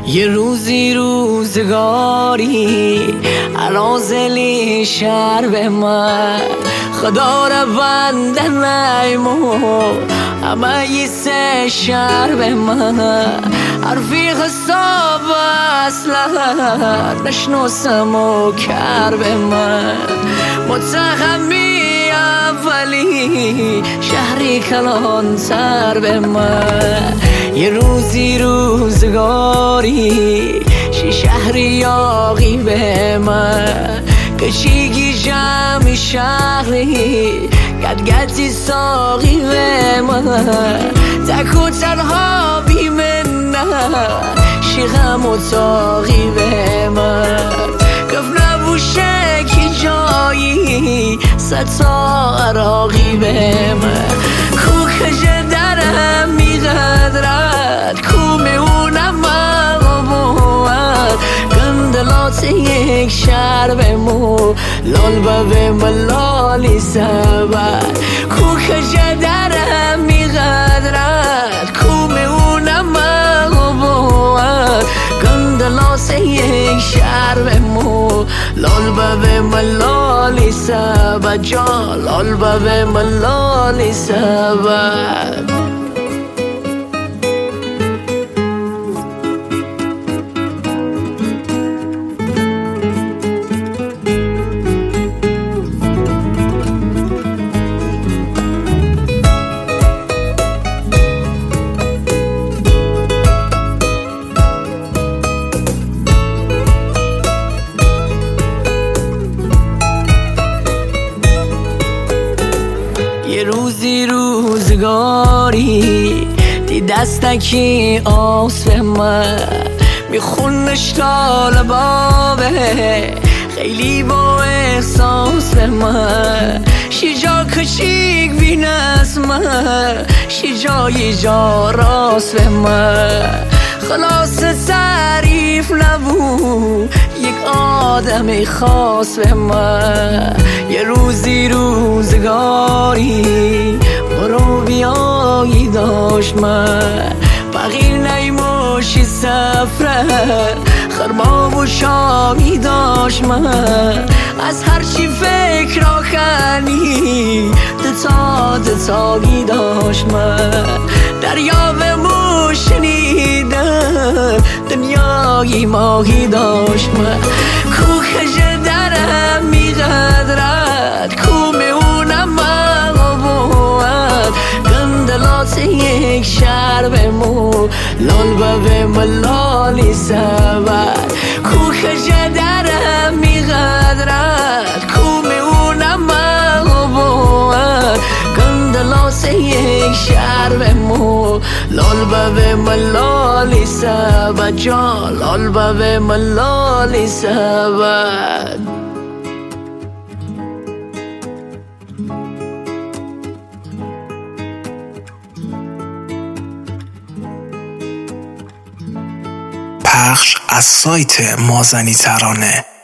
یه روزی روزگاری عرازلی شهر به من خدا رو بنده نیمو همه یه سه شهر به من حرفی خصاب اصلا نشناسم و کر به من متخمی اولی شهری کلان تر به من یه روزی روزگاری شهری یاقی به من کشیگی جمعی شهری گدگدی ساقی به من تک و تنها بی منه شیخم و تاقی به من گفت نبوشه کی جایی ستا عراقی به من کو کجه درم میقدرد کو میونم مقبوت گندلات یک شهر بمو لال به ملالی سبت کو کجه درم میقدرد کو میونم مقبوت گندلات یک شهر بمو لال به ملالی سبت جان لال به ملالی سبت یه روزی روزگاری دی دستکی آس به من میخونش طالبابه خیلی با احساس به من شیجا کچیک بین از من شیجای جا راست به من خلاص تعریف نبود یک آدم خاص به من یه روزی روزگاری برو بیایی داشت من بغیر نیموشی سفره خرباب و شامی داشت من از هرچی فکر را کنی دتاگی داشت من دریا به موشنیدن دنیای ماهی داشت من کو کجه درم میقدرد کو میونم مقبوت گندلات یک شهر بمو لال به ملالی سبت کو کجه درم میقدرد کو میونم مقبوت گندلات یک شهر بمو لال به ملالی سبت جان لال به ملالی سبت پخش از سایت مازنی ترانه.